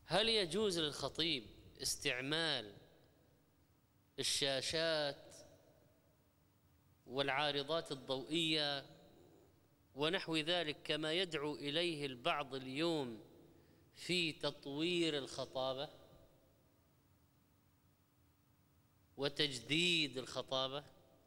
هل يجوز للخطيب استعمال الشاشات والعارضات الضوئية ونحو ذلك كما يدعو إليه البعض اليوم في تطوير الخطابة وتجديد الخطابة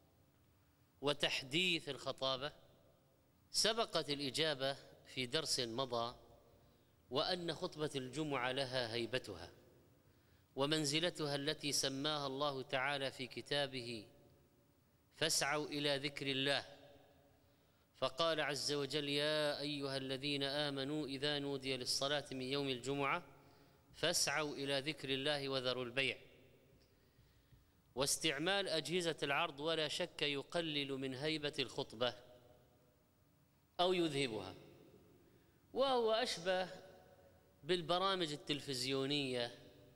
وتحديث الخطابة؟ سبقت الإجابة في درس مضى، وأن خطبة الجمعة لها هيبتها ومنزلتها التي سماها الله تعالى في كتابه فاسعوا إلى ذكر الله، فقال عز وجل: يا أيها الذين آمنوا إذا نودي للصلاة من يوم الجمعة فاسعوا إلى ذكر الله وذروا البيع. واستعمال أجهزة العرض ولا شك يقلل من هيبة الخطبة أو يذهبها، وهو أشبه بالبرامج التلفزيونية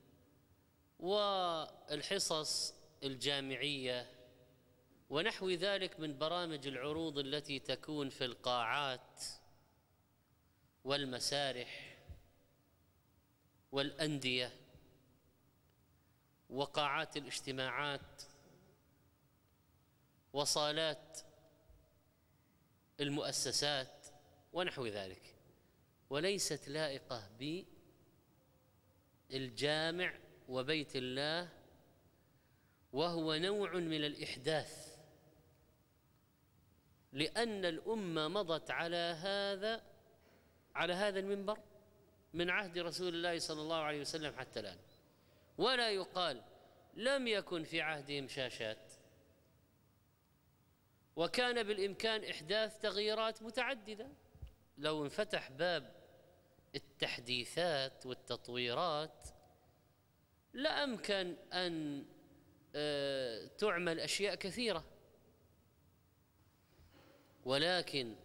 والحصص الجامعية ونحو ذلك من برامج العروض التي تكون في القاعات والمسارح والأندية وقاعات الاجتماعات وصالات المؤسسات ونحو ذلك، وليست لائقة بالجامع وبيت الله، وهو نوع من الإحداث، لأن الأمة مضت على هذا المنبر من عهد رسول الله صلى الله عليه وسلم حتى الآن، ولا يقال لم يكن في عهدهم شاشات، وكان بالإمكان إحداث تغييرات متعددة. لو انفتح باب التحديثات والتطويرات لأمكن أن تعمل أشياء كثيرة، ولكن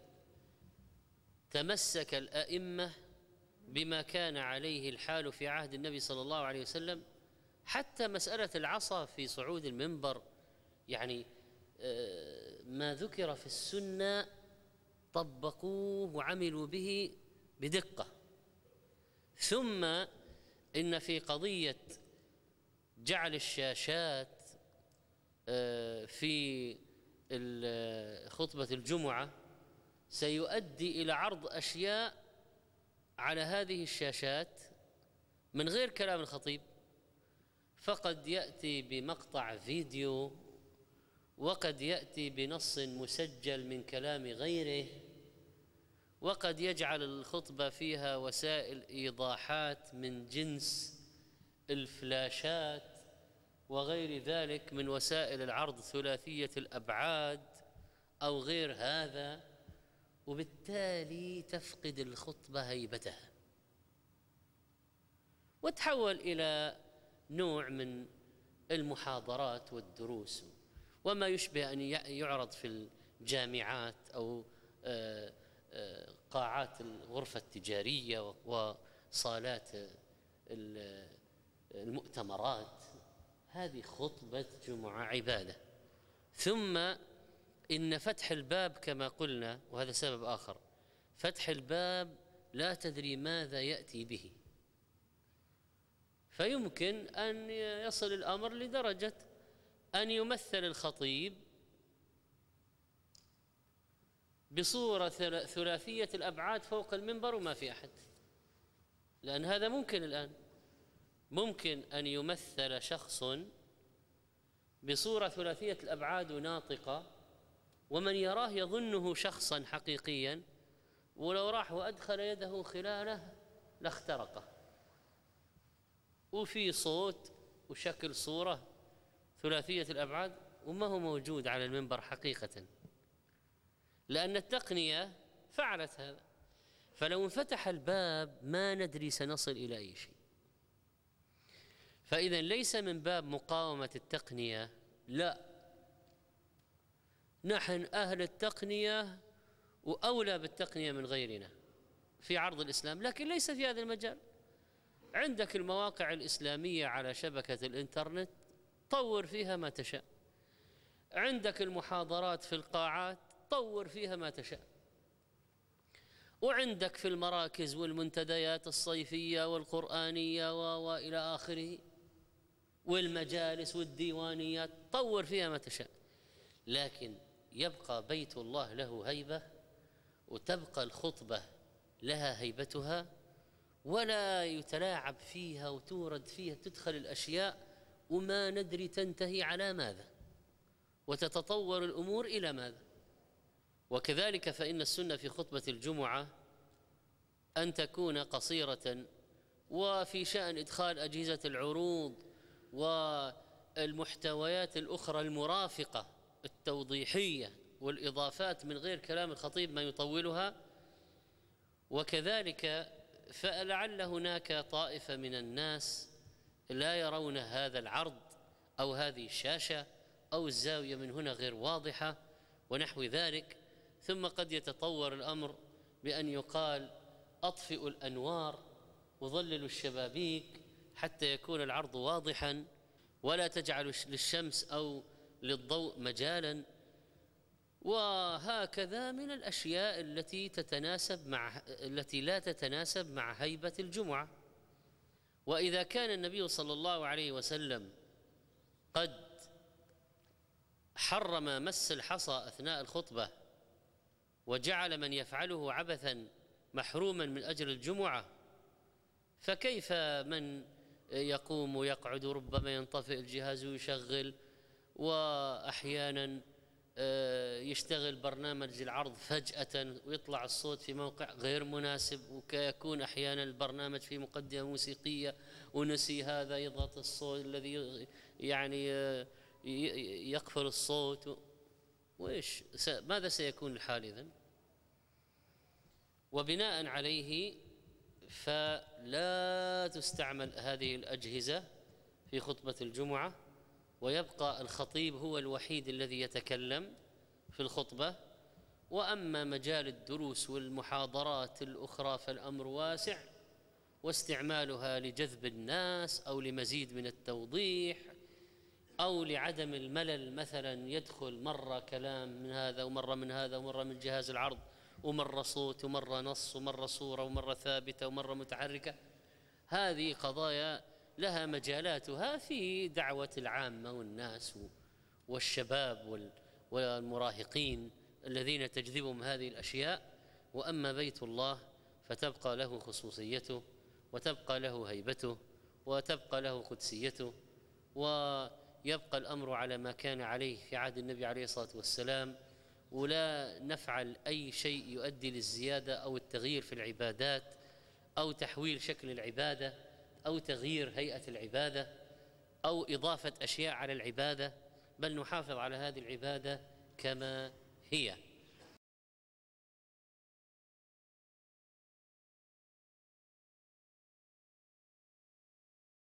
تمسك الأئمة بما كان عليه الحال في عهد النبي صلى الله عليه وسلم. حتى مسألة العصا في صعود المنبر، يعني ما ذكر في السنة طبقوه وعملوا به بدقة. ثم إن في قضية جعل الشاشات في خطبة الجمعة سيؤدي إلى عرض أشياء على هذه الشاشات من غير كلام الخطيب، فقد يأتي بمقطع فيديو، وقد يأتي بنص مسجل من كلام غيره، وقد يجعل الخطبة فيها وسائل إيضاحات من جنس الفلاشات وغير ذلك من وسائل العرض ثلاثية الأبعاد أو غير هذا، وبالتالي تفقد الخطبة هيبتها وتحول إلى نوع من المحاضرات والدروس وما يشبه أن يعرض في الجامعات أو قاعات الغرفة التجارية وصالات المؤتمرات. هذه خطبة جمعة عبادة. ثم إن فتح الباب كما قلنا، وهذا سبب آخر، فتح الباب لا تدري ماذا يأتي به، فيمكن أن يصل الأمر لدرجة أن يمثل الخطيب بصورة ثلاثية الأبعاد فوق المنبر وما في أحد، لأن هذا ممكن الآن. ممكن أن يمثل شخص بصورة ثلاثية الأبعاد ناطقة، ومن يراه يظنه شخصا حقيقيا، ولو راح وأدخل يده خلاله لاخترقه، وفي صوت وشكل صورة ثلاثية الأبعاد وما هو موجود على المنبر حقيقة، لأن التقنية فعلت هذا. فلو انفتح الباب ما ندري سنصل إلى أي شيء. فإذا ليس من باب مقاومة التقنية، لا، نحن أهل التقنية وأولى بالتقنية من غيرنا في عرض الإسلام، لكن ليس في هذا المجال. عندك المواقع الإسلامية على شبكة الإنترنت، طور فيها ما تشاء. عندك المحاضرات في القاعات، طور فيها ما تشاء. وعندك في المراكز والمنتديات الصيفية والقرآنية وإلى آخره، والمجالس والديوانيات، طور فيها ما تشاء، لكن يبقى بيت الله له هيبة، وتبقى الخطبة لها هيبتها، ولا يتلاعب فيها وتورد فيها، تدخل الأشياء وما ندري تنتهي على ماذا وتتطور الأمور إلى ماذا. وكذلك فإن السنة في خطبة الجمعة أن تكون قصيرة، وفي شأن إدخال أجهزة العروض والمحتويات الأخرى المرافقة التوضيحية والإضافات من غير كلام الخطيب ما يطولها. وكذلك فلعل هناك طائفة من الناس لا يرون هذا العرض أو هذه الشاشة أو الزاوية من هنا غير واضحة ونحو ذلك، ثم قد يتطور الأمر بأن يقال أطفئوا الأنوار وظللوا الشبابيك حتى يكون العرض واضحا، ولا تجعلوا للشمس أو للضوء مجالا. وهكذا من الأشياء التي لا تتناسب مع هيبة الجمعة. وإذا كان النبي صلى الله عليه وسلم قد حرم مس الحصى أثناء الخطبة وجعل من يفعله عبثا محروما من أجر الجمعة، فكيف من يقوم ويقعد، ربما ينطفئ الجهاز ويشغل، وأحيانا يشتغل برنامج العرض فجأة ويطلع الصوت في موقع غير مناسب، ويكون أحيانا البرنامج في مقدمة موسيقية ونسي هذا يضغط الصوت الذي يعني يقفل الصوت، وإيش ماذا سيكون الحال إذن؟ وبناء عليه فلا تستعمل هذه الأجهزة في خطبة الجمعة، ويبقى الخطيب هو الوحيد الذي يتكلم في الخطبة. وأما مجال الدروس والمحاضرات الأخرى فالأمر واسع، واستعمالها لجذب الناس أو لمزيد من التوضيح أو لعدم الملل، مثلا يدخل مرة كلام من هذا ومرة من هذا ومرة من جهاز العرض ومرة صوت ومرة نص ومرة صورة ومرة ثابتة ومرة متحركة، هذه قضايا لها مجالاتها في دعوة العامة والناس والشباب والمراهقين الذين تجذبهم هذه الأشياء. وأما بيت الله فتبقى له خصوصيته، وتبقى له هيبته، وتبقى له قدسيته، ويبقى الأمر على ما كان عليه في عهد النبي عليه الصلاة والسلام، ولا نفعل أي شيء يؤدي للزيادة أو التغيير في العبادات أو تحويل شكل العبادة أو تغيير هيئة العبادة أو إضافة أشياء على العبادة، بل نحافظ على هذه العبادة كما هي.